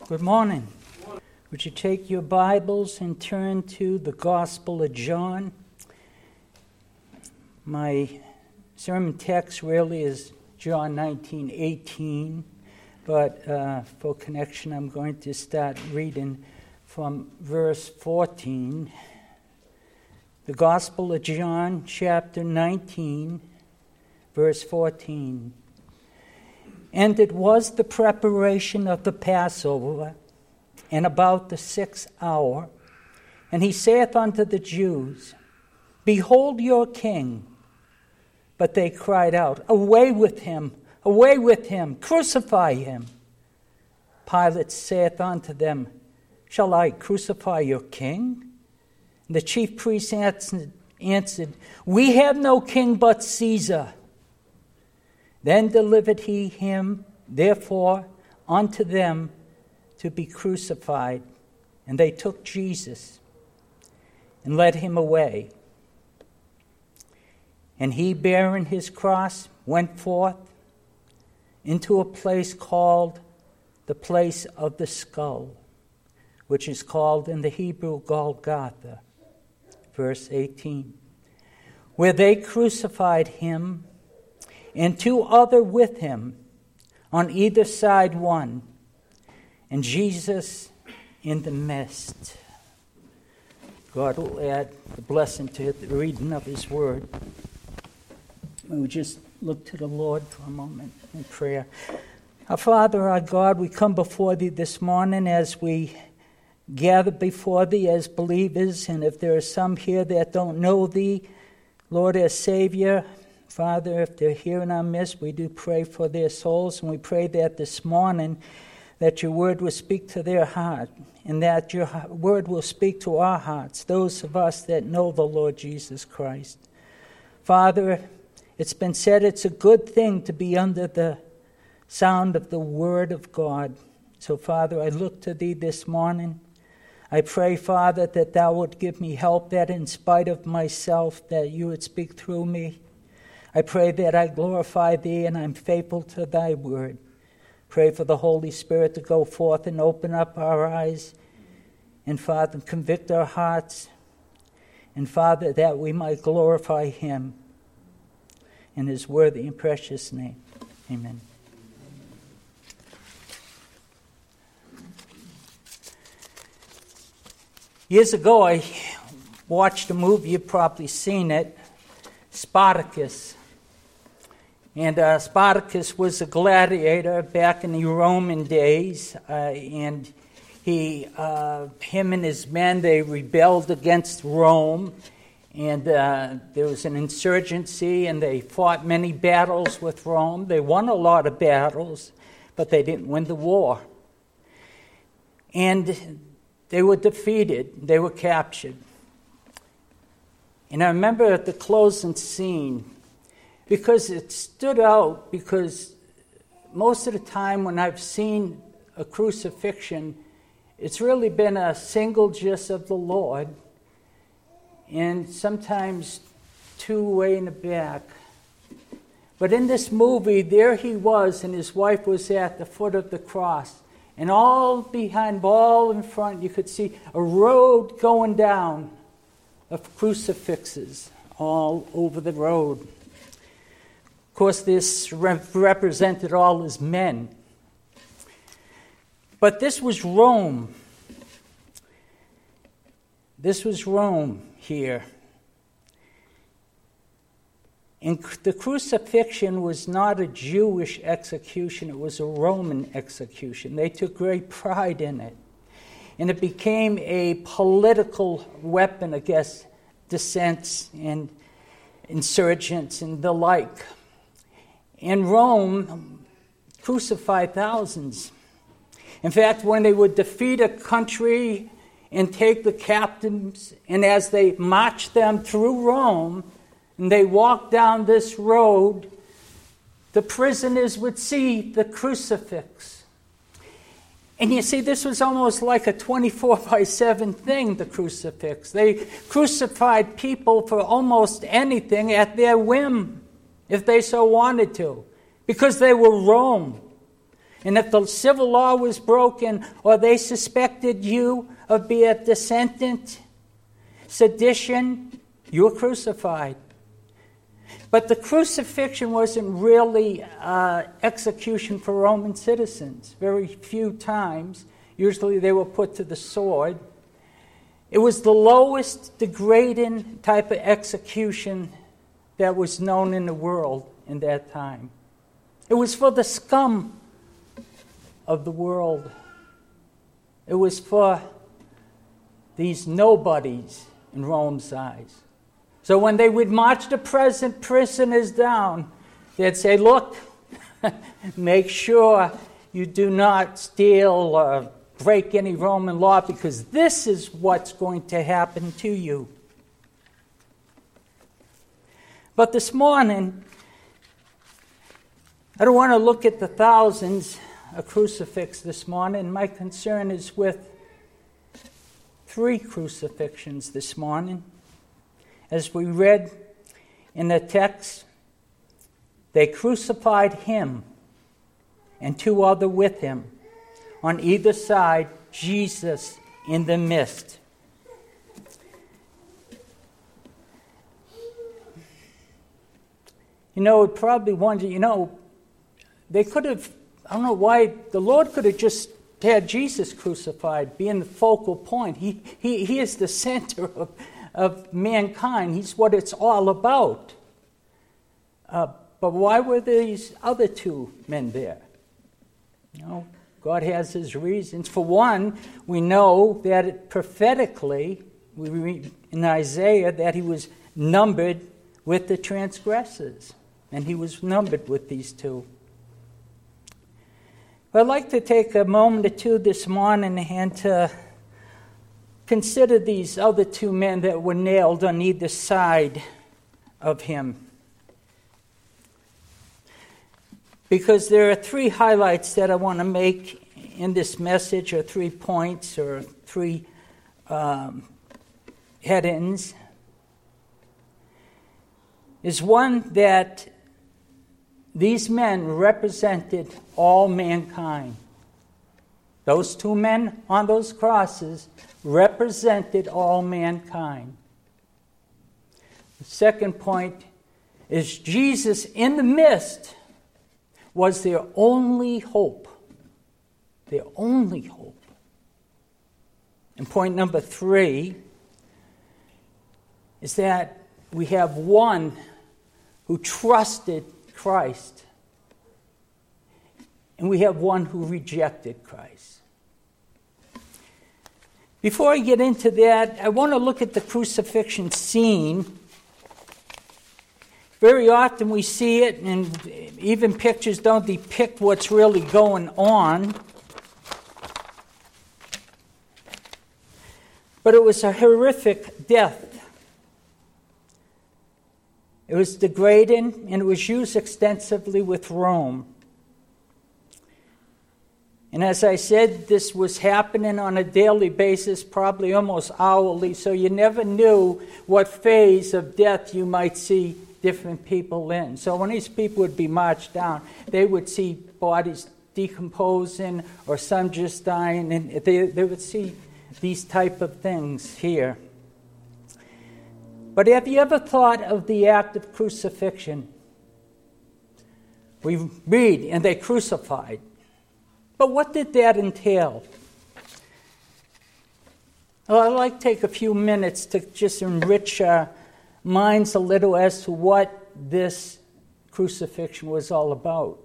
Good morning. Would you take your Bibles and turn to the Gospel of John? My sermon text really is John 19:18, but for connection I'm going to start reading from verse 14. The Gospel of John, chapter 19, verse 14. And it was the preparation of the Passover, and about the 6th hour. And he saith unto the Jews, Behold your king. But they cried out, Away with him, crucify him. Pilate saith unto them, Shall I crucify your king? And the chief priests answered, We have no king but Caesar. Then delivered he him, therefore, unto them to be crucified. And they took Jesus and led him away. And he, bearing his cross, went forth into a place called the place of the skull, which is called in the Hebrew Golgotha. Verse 18. Where they crucified him, and two other with him, on either side one, and Jesus in the midst. God will add the blessing to the reading of his word. We would just look to the Lord for a moment in prayer. Our Father, our God, we come before thee this morning as we gather before thee as believers, and if there are some here that don't know thee, Lord, as Savior, Father, if they're here in our midst, we do pray for their souls, and we pray that this morning that your word will speak to their heart, and that your word will speak to our hearts, those of us that know the Lord Jesus Christ. Father, it's been said it's a good thing to be under the sound of the word of God. So, Father, I look to thee this morning. I pray, Father, that thou would give me help, that in spite of myself, that you would speak through me. I pray that I glorify thee and I'm faithful to thy word. Pray for the Holy Spirit to go forth and open up our eyes, and Father, convict our hearts, and Father, that we might glorify him in his worthy and precious name. Amen. Years ago, I watched a movie, you've probably seen it, Spartacus. And Spartacus was a gladiator back in the Roman days, and him and his men, they rebelled against Rome, and there was an insurgency, and they fought many battles with Rome. They won a lot of battles, but they didn't win the war. And they were defeated. They were captured. And I remember at the closing scene, because it stood out, because most of the time when I've seen a crucifixion, it's really been a single just of the Lord, and sometimes two way in the back. But in this movie, there he was, and his wife was at the foot of the cross. And all behind, all in front, you could see a road going down of crucifixes all over the road. Of course, this represented all his men. But this was Rome. This was Rome here. And the crucifixion was not a Jewish execution, it was a Roman execution. They took great pride in it. And it became a political weapon against dissents and insurgents and the like. And Rome crucified thousands. In fact, when they would defeat a country and take the captives, and as they marched them through Rome, and they walked down this road, the prisoners would see the crucifix. And you see, this was almost like a 24/7 thing, the crucifix. They crucified people for almost anything at their whim, if they so wanted to, because they were Rome. And if the civil law was broken or they suspected you of being a descendant, sedition, you were crucified. But the crucifixion wasn't really execution for Roman citizens. Very few times. Usually they were put to the sword. It was the lowest degrading type of execution that was known in the world in that time. It was for the scum of the world. It was for these nobodies in Rome's eyes. So when they would march the present prisoners down, they'd say, look, make sure you do not steal or break any Roman law, because this is what's going to happen to you. But this morning, I don't want to look at the thousands of crucifix this morning. My concern is with 3 crucifixions this morning. As we read in the text, they crucified him and 2 others with him. On either side, Jesus in the midst. Probably wonder, they could have, I don't know why, the Lord could have just had Jesus crucified, being the focal point. He is the center of mankind. He's what it's all about. But why were these other 2 men there? God has his reasons. For one, we know that prophetically, we read in Isaiah that he was numbered with the transgressors. And he was numbered with these 2. But I'd like to take a moment or 2 this morning and to consider these other 2 men that were nailed on either side of him. Because there are 3 highlights that I want to make in this message, or 3 points, or 3 head-ins. Is one, that these men represented all mankind. Those 2 men on those crosses represented all mankind. The second point is Jesus in the midst was their only hope. Their only hope. And point number 3 is that we have one who trusted Christ, and we have one who rejected Christ. Before I get into that, I want to look at the crucifixion scene. Very often we see it, and even pictures don't depict what's really going on. But it was a horrific death. It was degrading, and it was used extensively with Rome. And as I said, this was happening on a daily basis, probably almost hourly, so you never knew what phase of death you might see different people in. So when these people would be marched down, they would see bodies decomposing or some just dying, and they would see these type of things here. But have you ever thought of the act of crucifixion? We read, and they crucified. But what did that entail? Well, I'd like to take a few minutes to just enrich our minds a little as to what this crucifixion was all about.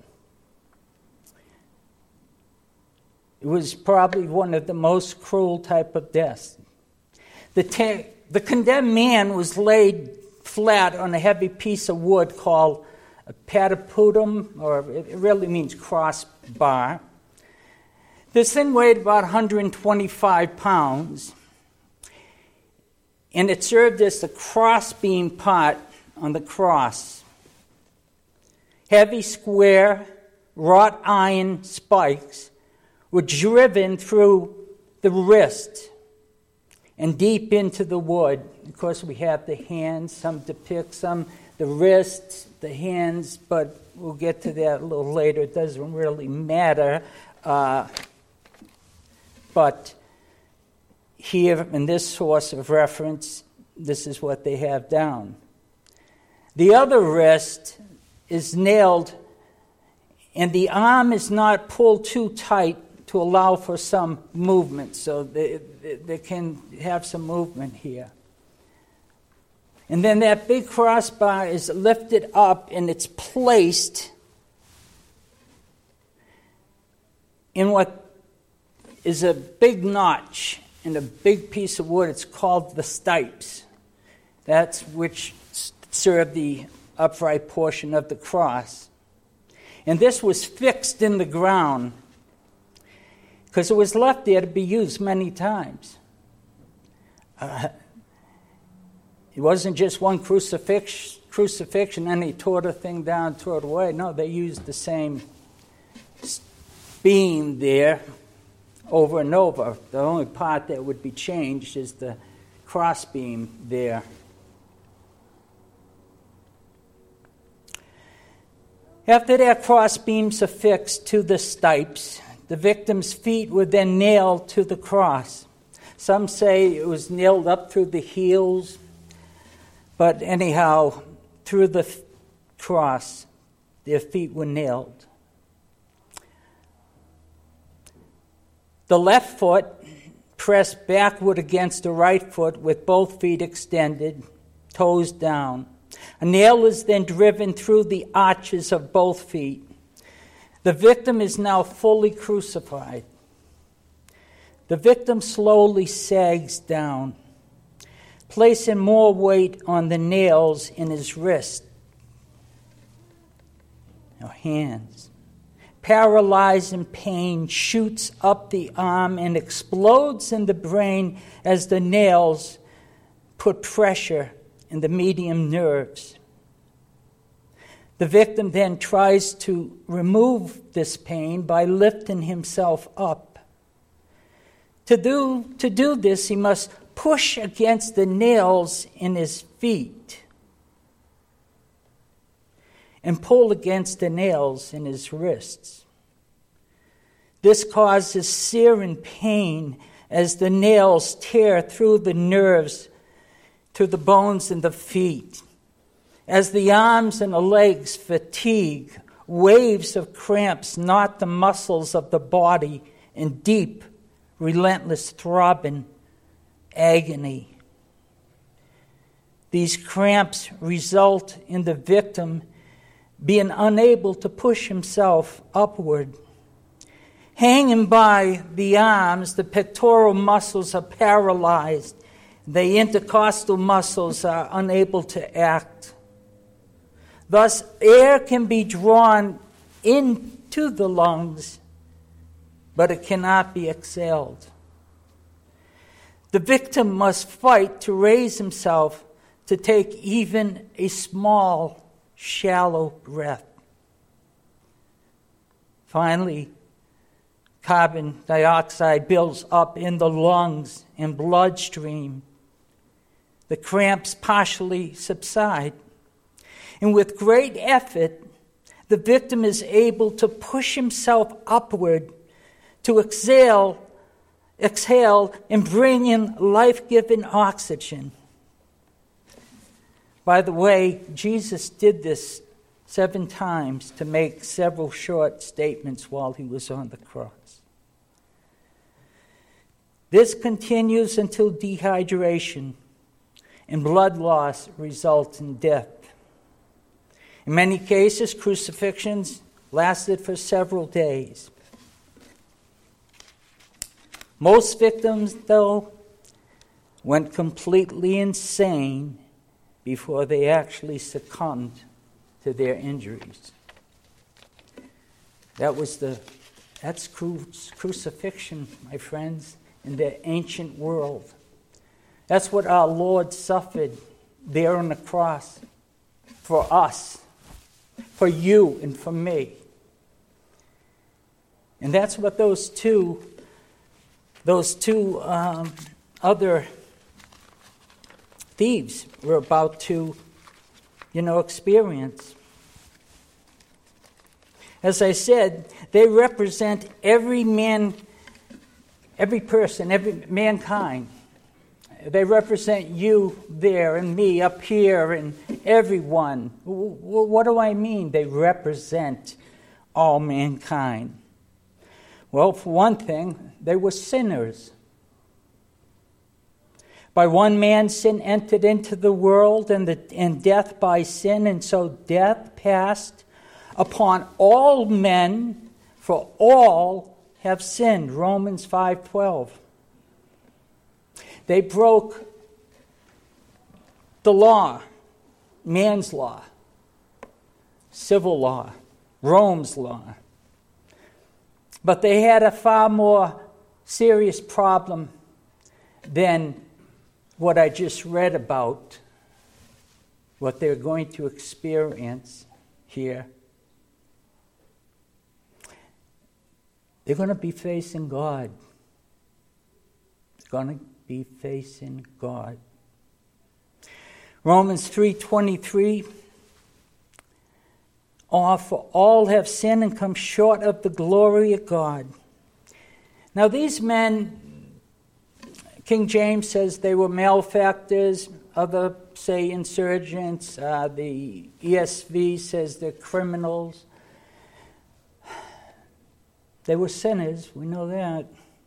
It was probably one of the most cruel type of deaths. The condemned man was laid flat on a heavy piece of wood called a patipudum, or it really means crossbar. This thing weighed about 125 pounds, and it served as the crossbeam part on the cross. Heavy, square, wrought iron spikes were driven through the wrist and deep into the wood. Of course, we have the hands. Some depict the wrists, the hands, but we'll get to that a little later. It doesn't really matter. But here, in this source of reference, this is what they have down. The other wrist is nailed, and the arm is not pulled too tight to allow for some movement, so they can have some movement here. And then that big crossbar is lifted up, and it's placed in what is a big notch in a big piece of wood. It's called the stipes. That's which serve the upright portion of the cross. And this was fixed in the ground because it was left there to be used many times. It wasn't just one crucifixion, and he tore the thing down, tore it away. No, they used the same beam there over and over. The only part that would be changed is the cross beam there. After their cross beams affixed to the stipes, the victim's feet were then nailed to the cross. Some say it was nailed up through the heels, but anyhow, through the cross, their feet were nailed. The left foot pressed backward against the right foot with both feet extended, toes down. A nail is then driven through the arches of both feet. The victim is now fully crucified. The victim slowly sags down, placing more weight on the nails in his wrist or hands. Paralyzed in pain, shoots up the arm and explodes in the brain as the nails put pressure in the medium nerves. The victim then tries to remove this pain by lifting himself up. To do this, he must push against the nails in his feet and pull against the nails in his wrists. This causes searing pain as the nails tear through the nerves to the bones in the feet. As the arms and the legs fatigue, waves of cramps knot the muscles of the body in deep, relentless throbbing agony. These cramps result in the victim being unable to push himself upward. Hanging by the arms, the pectoral muscles are paralyzed. The intercostal muscles are unable to act. Thus, air can be drawn into the lungs, but it cannot be exhaled. The victim must fight to raise himself to take even a small, shallow breath. Finally, carbon dioxide builds up in the lungs and bloodstream. The cramps partially subside. And with great effort, the victim is able to push himself upward to exhale and bring in life-giving oxygen. By the way, Jesus did this 7 times to make several short statements while he was on the cross. This continues until dehydration and blood loss results in death. In many cases, crucifixions lasted for several days. Most victims, though, went completely insane before they actually succumbed to their injuries. That's crucifixion, my friends, in the ancient world. That's what our Lord suffered there on the cross for us, for you and for me. And that's what those two other thieves were about to, experience. As I said, they represent every person, every mankind. They represent you there and me up here and everyone. What do I mean? They represent all mankind. Well, for one thing, they were sinners. By one man sin entered into the world, and death by sin, and so death passed upon all men, for all have sinned. Romans 5:12. They broke the law, man's law, civil law, Rome's law. But they had a far more serious problem than what I just read about, what they're going to experience here. They're going to be facing God. They're going to be facing God. Romans 3:23, for all have sinned and come short of the glory of God. Now these men, King James says they were malefactors, other say insurgents, the ESV says they're criminals. They were sinners, we know that.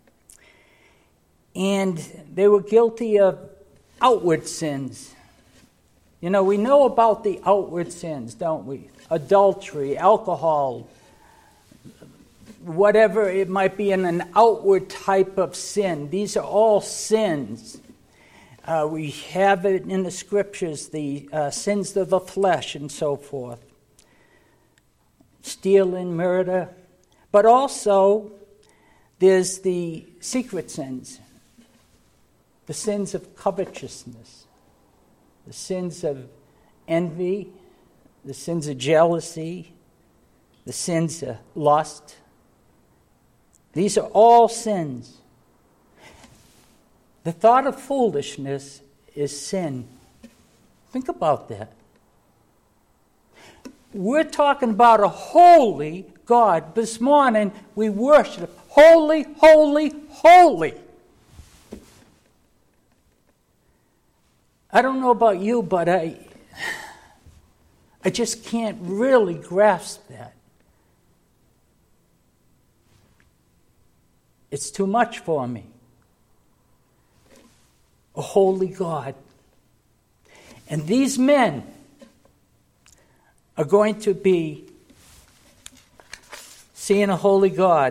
And they were guilty of outward sins. We know about the outward sins, don't we? Adultery, alcohol, whatever it might be in an outward type of sin. These are all sins. We have it in the scriptures, the sins of the flesh and so forth. Stealing, murder. But also, there's the secret sins. The sins of covetousness. The sins of envy. The sins of jealousy. The sins of lust. These are all sins. The thought of foolishness is sin. Think about that. We're talking about a holy God. This morning we worship holy, holy, holy. I don't know about you, but I just can't really grasp that. It's too much for me. A holy God. And these men are going to be seeing a holy God.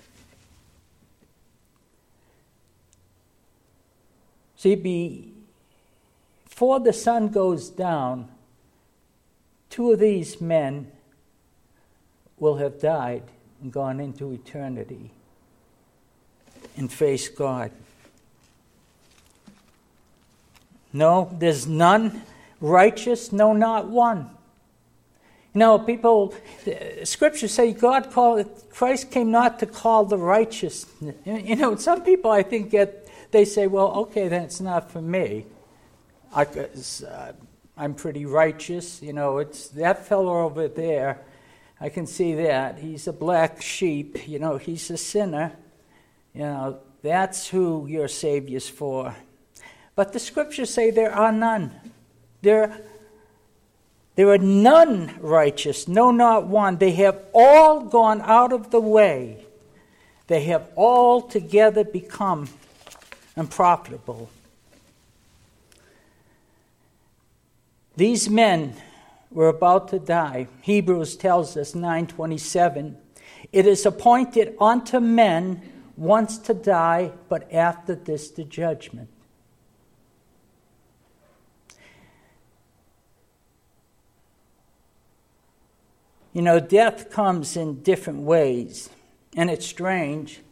See, before the sun goes down, two of these men will have died and gone into eternity and face God. No, there's none righteous, no, not one. People, scriptures say Christ came not to call the righteous. Some people I think they say, well, okay, then it's not for me. I'm pretty righteous. It's that fellow over there. I can see that. He's a black sheep. He's a sinner. That's who your Savior's for. But the scriptures say there are none. There are none righteous, no, not one. They have all gone out of the way. They have all together become unprofitable. These men were about to die. Hebrews tells us, 9:27, it is appointed unto men once to die, but after this the judgment. Death comes in different ways, and it's strange.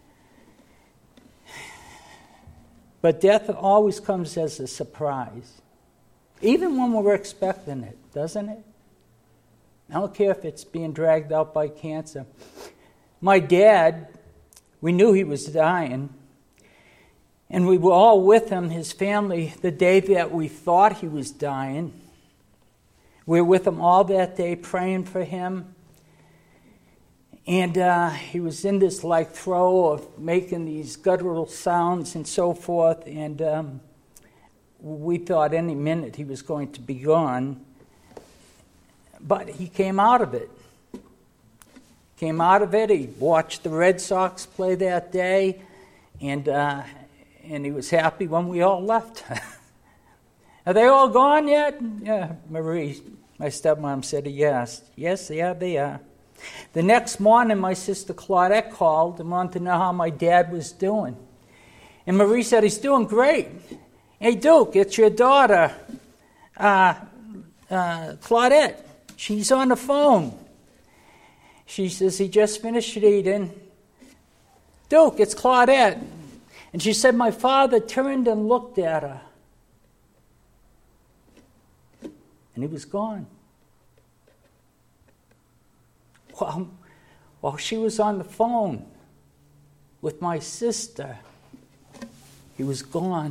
But death always comes as a surprise, even when we're expecting it, doesn't it? I don't care if it's being dragged out by cancer. My dad, we knew he was dying, And we were all with him, his family, the day that we thought he was dying. We were with him all that day praying for him. And he was in this throe of making these guttural sounds and so forth. And we thought any minute he was going to be gone. But he came out of it. He watched the Red Sox play that day. And he was happy when we all left. Are they all gone yet? Yeah, Marie, my stepmom, said yes. Yes, yeah, they are. The next morning, my sister Claudette called and wanted to know how my dad was doing. And Marie said, he's doing great. Hey, Duke, it's your daughter, Claudette. She's on the phone. She says, he just finished eating. Duke, it's Claudette. And she said, my father turned and looked at her. And he was gone. While she was on the phone with my sister, he was gone.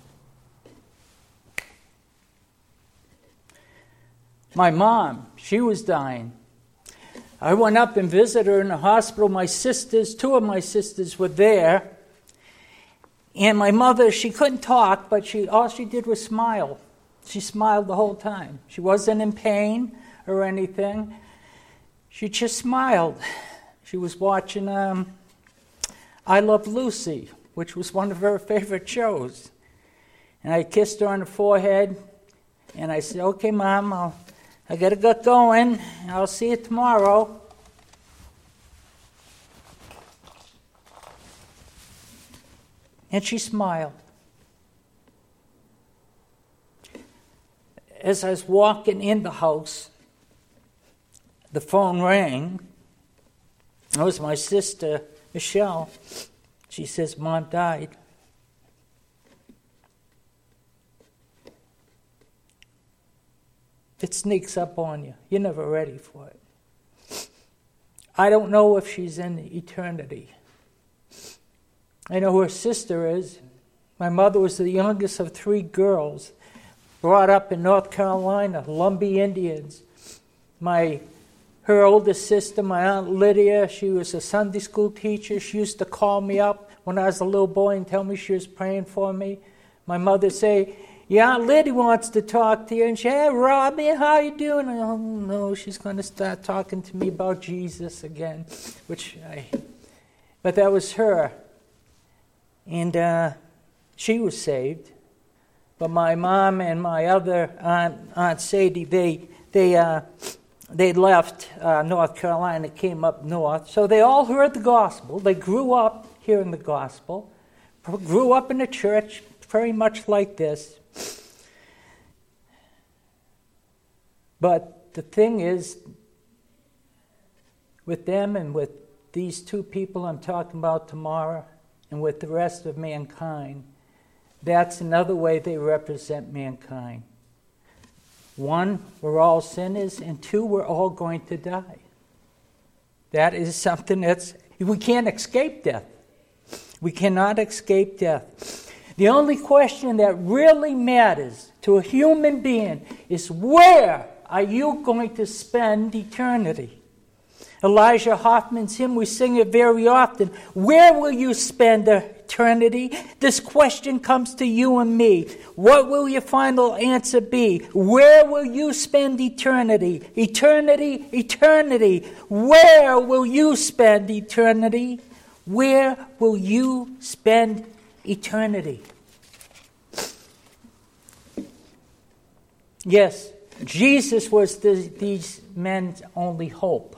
My mom, she was dying. I went up and visited her in the hospital. Two of my sisters were there. And my mother, she couldn't talk, but all she did was smile. She smiled the whole time. She wasn't in pain or anything. She just smiled. She was watching I Love Lucy, which was one of her favorite shows. And I kissed her on the forehead, and I said, okay, Mom, I got to get going. I'll see you tomorrow. And she smiled. As I was walking in the house, the phone rang. It was my sister, Michelle. She says, Mom died. It sneaks up on you. You're never ready for it. I don't know if she's in eternity. I know who her sister is. My mother was the youngest of 3 girls, brought up in North Carolina, Lumbee Indians. Her oldest sister, my Aunt Lydia, she was a Sunday school teacher. She used to call me up when I was a little boy and tell me she was praying for me. My mother would say, yeah, Aunt Lydia wants to talk to you. And she said, hey, Robbie, how you doing? Oh, no, she's going to start talking to me about Jesus again. But that was her. And she was saved. But my mom and my other Aunt Sadie, they left North Carolina, came up north. So they all heard the gospel. They grew up hearing the gospel, grew up in the church very much like this. But the thing is, with them and with these 2 people I'm talking about tomorrow, and with the rest of mankind, that's another way they represent mankind. 1, we're all sinners, and 2, we're all going to die. That is something we can't escape death. We cannot escape death. The only question that really matters to a human being is, where are you going to spend eternity? Elijah Hoffman's hymn, we sing it very often. Where will you spend eternity? This question comes to you and me. What will your final answer be? Where will you spend eternity? Eternity, eternity. Where will you spend eternity? Where will you spend eternity? Yes, Jesus was these men's only hope.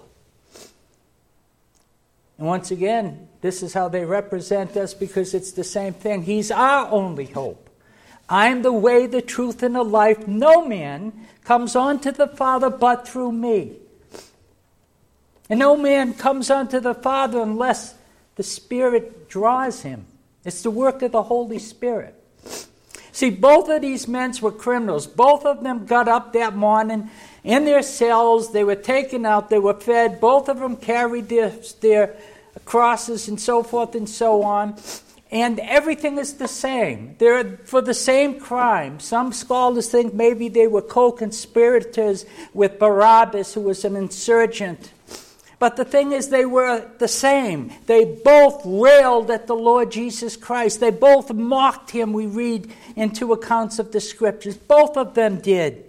And once again, this is how they represent us, because it's the same thing. He's our only hope. I am the way, the truth, and the life. No man comes unto the Father but through me. And no man comes unto the Father unless the Spirit draws him. It's the work of the Holy Spirit. See, both of these men were criminals. Both of them got up that morning in their cells. They were taken out. They were fed. Both of them carried their crosses and so forth and so on. And everything is the same. They're for the same crime. Some scholars think maybe they were co-conspirators with Barabbas, who was an insurgent. But the thing is, they were the same. They both railed at the Lord Jesus Christ. They both mocked him, we read in two accounts of the Scriptures. Both of them did.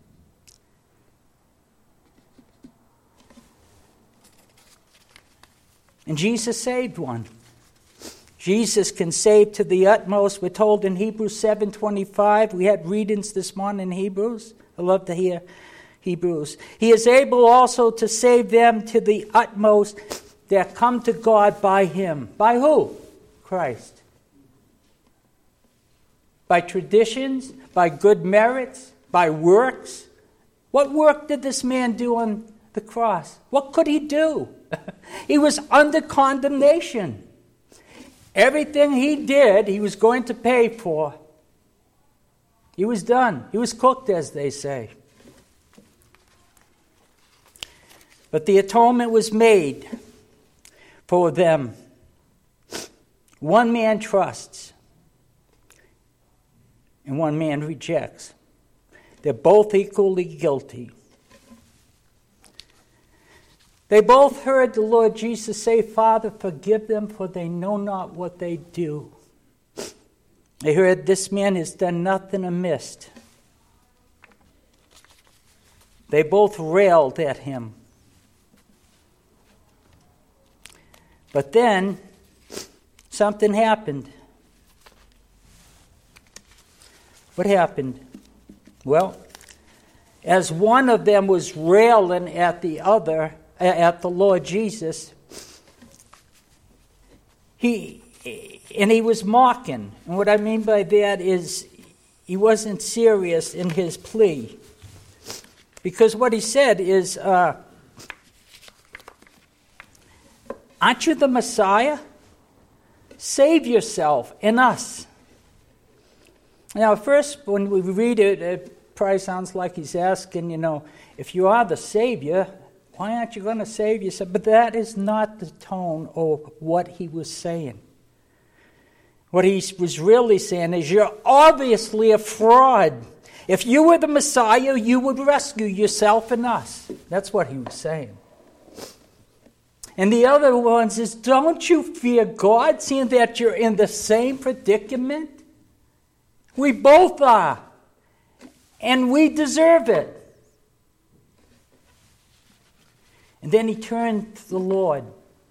And Jesus saved one. Jesus can save to the utmost. We're told in Hebrews 7:25. We had readings this morning in Hebrews. I love to hear Hebrews. He is able also to save them to the utmost that come to God by him. By who? Christ. By traditions, by good merits, by works. What work did this man do on the cross? What could he do? He was under condemnation. Everything he did, he was going to pay for. He was done. He was cooked, as they say. But the atonement was made for them. One man trusts, and one man rejects. They're both equally guilty. They both heard the Lord Jesus say, "Father, forgive them, for they know not what they do." They heard, "This man has done nothing amiss." They both railed at him. But then, something happened. What happened? Well, as one of them was railing at the other, at the Lord Jesus, he was mocking. And what I mean by that is he wasn't serious in his plea. Because what he said is, aren't you the Messiah? Save yourself and us. Now, at first, when we read it, it probably sounds like he's asking, if you are the Savior, why aren't you going to save yourself? But that is not the tone of what he was saying. What he was really saying is, you're obviously a fraud. If you were the Messiah, you would rescue yourself and us. That's what he was saying. And the other ones is, don't you fear God, seeing that you're in the same predicament? We both are. And we deserve it. And then he turned to the Lord.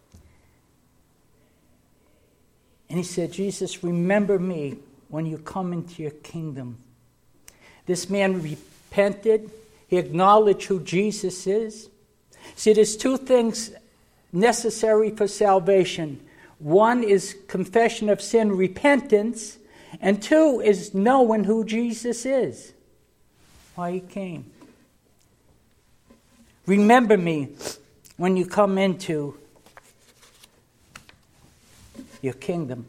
And he said, Jesus, remember me when you come into your kingdom. This man repented. He acknowledged who Jesus is. See, there's two things necessary for salvation. One is confession of sin, repentance. And two is knowing who Jesus is. Why he came. Remember me when you come into your kingdom.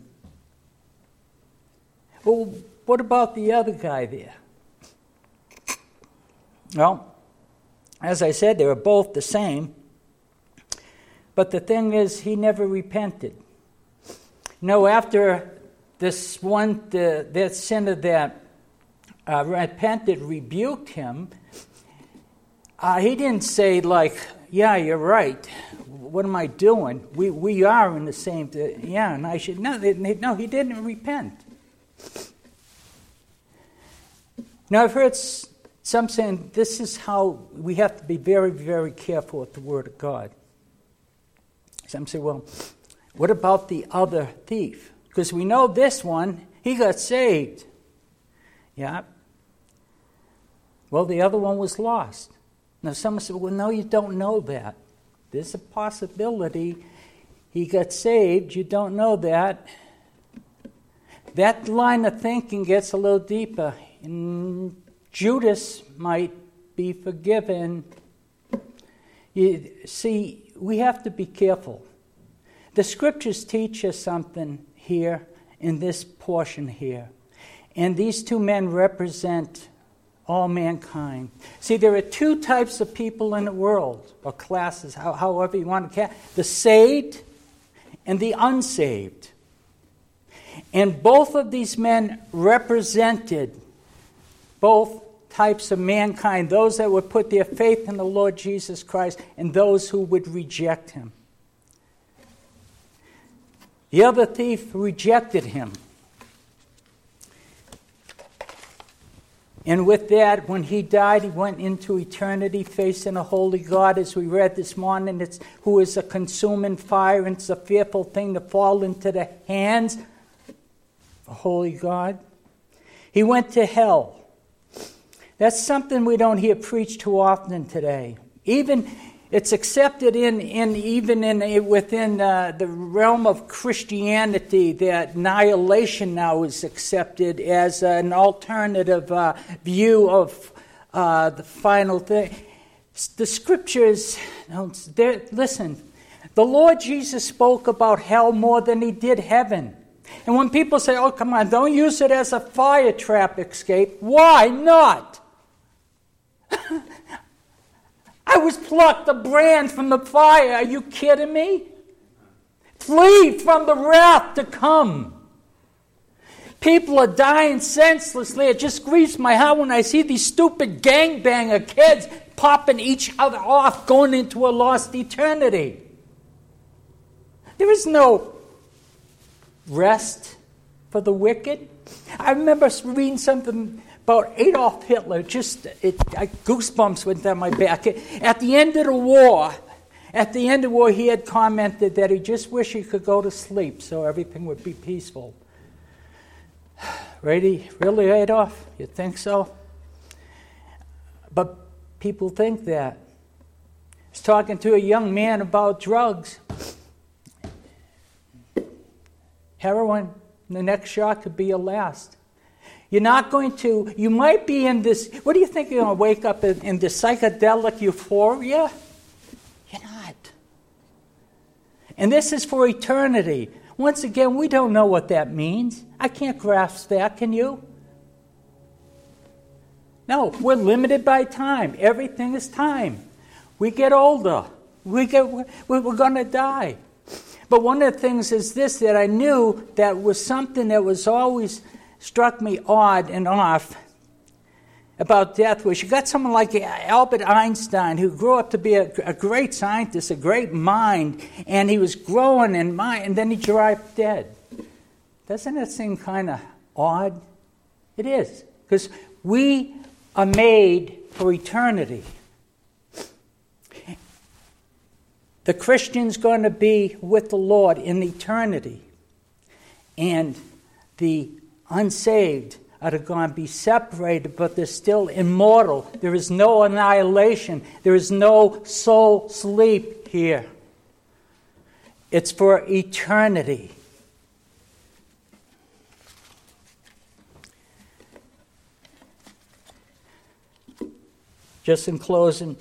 Well, what about the other guy there? Well, as I said, they were both the same. But the thing is, he never repented. After this one, that sinner that repented, rebuked him, he didn't say yeah, you're right. What am I doing? We are in the same, and I should, no, he didn't repent. Now, I've heard some saying this is how we have to be very, very careful with the Word of God. Some say, well, what about the other thief? Because we know this one, he got saved. Yeah. Well, the other one was lost. Now, someone said, well, no, you don't know that. There's a possibility he got saved. You don't know that. That line of thinking gets a little deeper. And Judas might be forgiven. You see, we have to be careful. The Scriptures teach us something here in this portion here. And these two men represent all mankind. See, there are two types of people in the world, or classes, however you want to call it. The saved and the unsaved. And both of these men represented both types of mankind, those that would put their faith in the Lord Jesus Christ and those who would reject him. The other thief rejected him. And with that, when he died, he went into eternity facing a holy God, as we read this morning, who is a consuming fire, and it's a fearful thing to fall into the hands of a holy God. He went to hell. That's something we don't hear preached too often today. Even it's accepted within the realm of Christianity that annihilation now is accepted as an alternative view of the final thing. The scriptures, listen, the Lord Jesus spoke about hell more than he did heaven. And when people say, oh, come on, don't use it as a fire trap escape, why not? I was plucked a brand from the fire. Are you kidding me? Flee from the wrath to come. People are dying senselessly. It just grieves my heart when I see these stupid gangbanger kids popping each other off, going into a lost eternity. There is no rest for the wicked. I remember reading something about Adolf Hitler. Goosebumps went down my back. At the end of the war, he had commented that he just wished he could go to sleep so everything would be peaceful. Really, Adolf? You think so? But people think that. I was talking to a young man about drugs. Heroin, the next shot could be your last. You might be in this, what do you think you're going to wake up in this psychedelic euphoria? You're not. And this is for eternity. Once again, we don't know what that means. I can't grasp that, can you? No, we're limited by time. Everything is time. We get older. We're going to die. But one of the things is this, that I knew that was something that was always struck me odd and off about death, was you got someone like Albert Einstein, who grew up to be a great scientist, a great mind, and he was growing in mind, and then he dropped dead. Doesn't that seem kind of odd? It is, because we are made for eternity. The Christian's going to be with the Lord in eternity, and the unsaved are going to be separated, but they're still immortal. There is no annihilation. There is no soul sleep here. It's for eternity. Just in closing,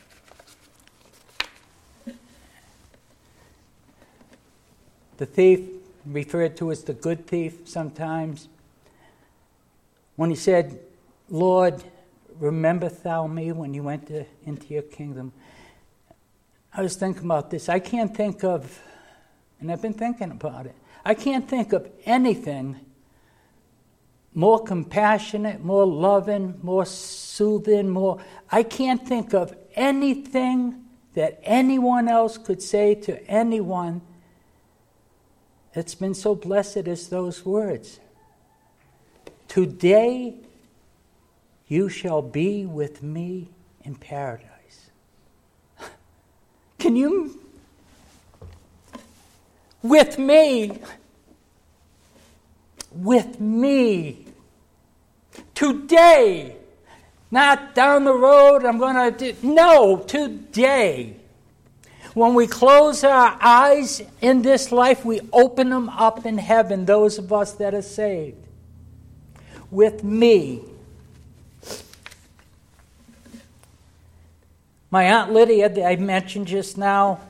the thief, referred to as the good thief sometimes, when he said, Lord, rememberest thou me when you went into your kingdom? I was thinking about this. I can't think of, and I've been thinking about it, I can't think of anything more compassionate, more loving, more soothing, I can't think of anything that anyone else could say to anyone that's been so blessed as those words. Today you shall be with me in paradise. Can you? With me. With me. Today. Not down the road, I'm going to do. No, today. When we close our eyes in this life, we open them up in heaven, those of us that are saved. With me. My Aunt Lydia, that I mentioned just now,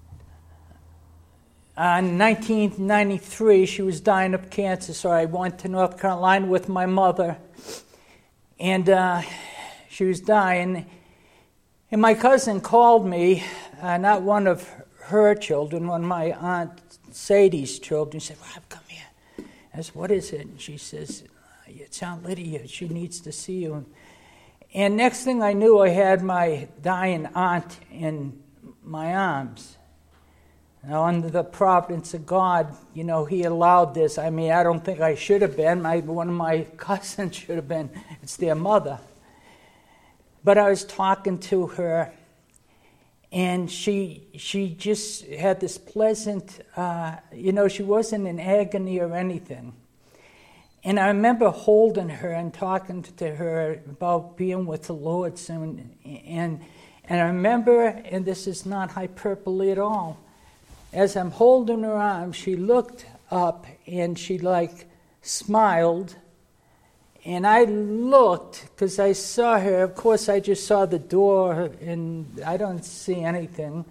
in 1993, she was dying of cancer, so I went to North Carolina with my mother, and she was dying. And my cousin called me, not one of her children, one of my Aunt Sadie's children. She said, Rob, come here. I said, what is it? And she says, it's Aunt Lydia. She needs to see you. And next thing I knew, I had my dying aunt in my arms. Now, under the providence of God, He allowed this. I mean, I don't think I should have been. One of my cousins should have been. It's their mother. But I was talking to her, and she just had this pleasant, she wasn't in agony or anything. And I remember holding her and talking to her about being with the Lord soon. And I remember, and this is not hyperbole at all, as I'm holding her arm, she looked up and she smiled. And I looked because I saw her. Of course, I just saw the door and I don't see anything.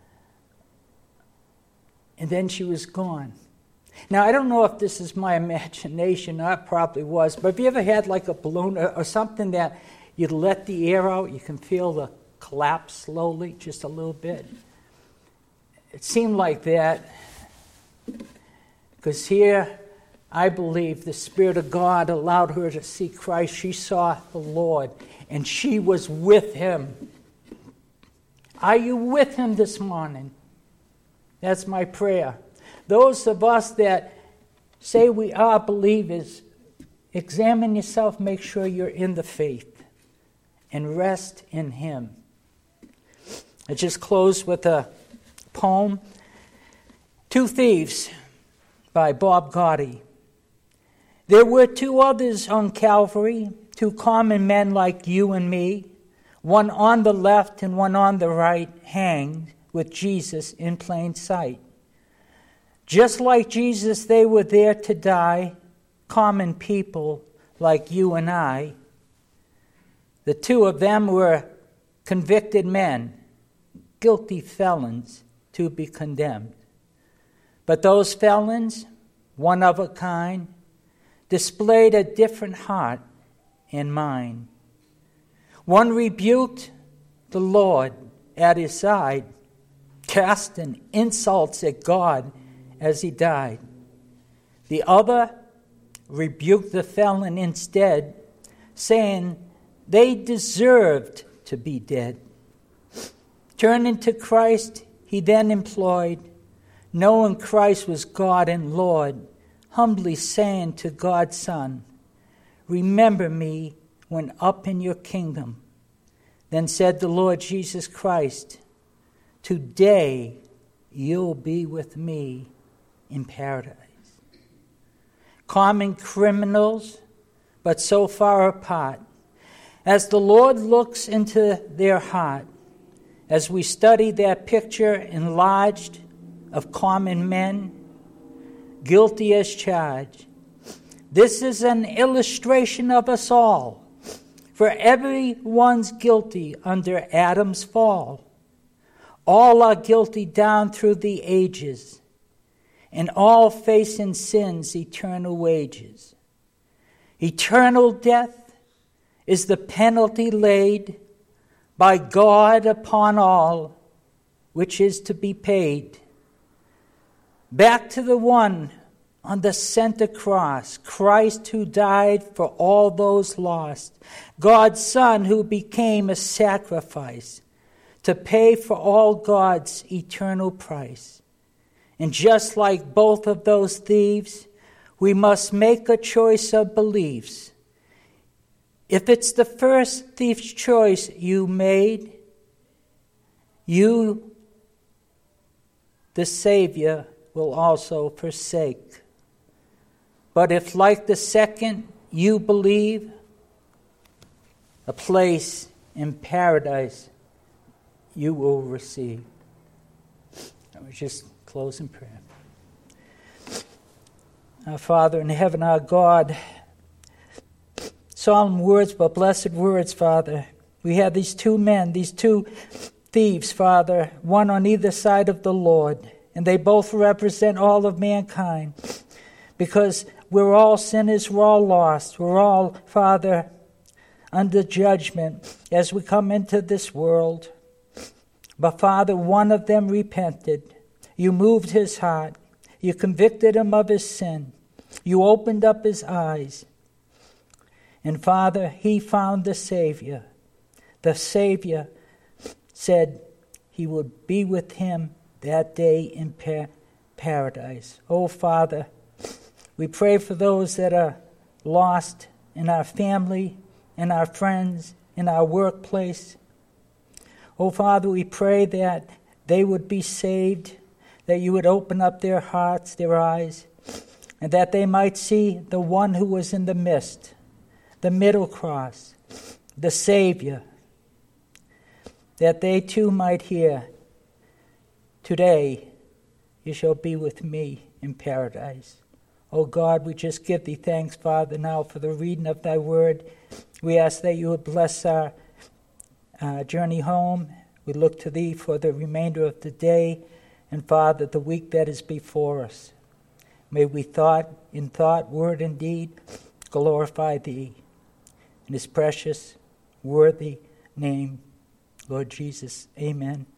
And then she was gone. Now, I don't know if this is my imagination. It probably was. But have you ever had a balloon or something that you let the air out? You can feel the collapse slowly, just a little bit. It seemed like that, because here, I believe the Spirit of God allowed her to see Christ. She saw the Lord, and she was with Him. Are you with Him this morning? That's my prayer. Those of us that say we are believers, examine yourself, make sure you're in the faith, and rest in Him. I just close with a poem, Two Thieves by Bob Gotti. There were two others on Calvary, two common men like you and me, one on the left and one on the right, hanged with Jesus in plain sight. Just like Jesus, they were there to die, common people like you and I. The two of them were convicted men, guilty felons to be condemned. But those felons, one of a kind, displayed a different heart and mind. One rebuked the Lord at his side, casting insults at God as he died. The other rebuked the felon instead, saying they deserved to be dead. Turning to Christ, he then implored, knowing Christ was God and Lord, humbly saying to God's Son, remember me when up in your kingdom. Then said the Lord Jesus Christ, today you'll be with me in paradise. Common criminals, but so far apart. As the Lord looks into their heart, as we study that picture enlarged of common men, guilty as charged, this is an illustration of us all, for everyone's guilty under Adam's fall. All are guilty down through the ages, and all facing sin's eternal wages. Eternal death is the penalty laid by God upon all, which is to be paid. Back to the one on the center cross, Christ who died for all those lost, God's Son who became a sacrifice to pay for all God's eternal price. And just like both of those thieves, we must make a choice of beliefs. If it's the first thief's choice you made, you, the Savior, will also forsake. But if, like the second, you believe, a place in paradise you will receive. I will just close in prayer. Our Father in heaven, our God, solemn words, but blessed words, Father. We have these two men, these two thieves, Father, one on either side of the Lord, and they both represent all of mankind, because we're all sinners, we're all lost, we're all, Father, under judgment as we come into this world. But Father, one of them repented. You moved his heart. You convicted him of his sin. You opened up his eyes. And Father, he found the Savior. The Savior said he would be with him that day in paradise. Oh, Father, we pray for those that are lost in our family, in our friends, in our workplace. Oh, Father, we pray that they would be saved, that you would open up their hearts, their eyes, and that they might see the one who was in the midst, the middle cross, the Savior, that they too might hear, today you shall be with me in paradise. Oh God, we just give thee thanks, Father, now for the reading of thy word. We ask that you would bless our journey home. We look to thee for the remainder of the day, and Father, the week that is before us. May we in thought, word, and deed, glorify thee. In his precious, worthy name, Lord Jesus, amen.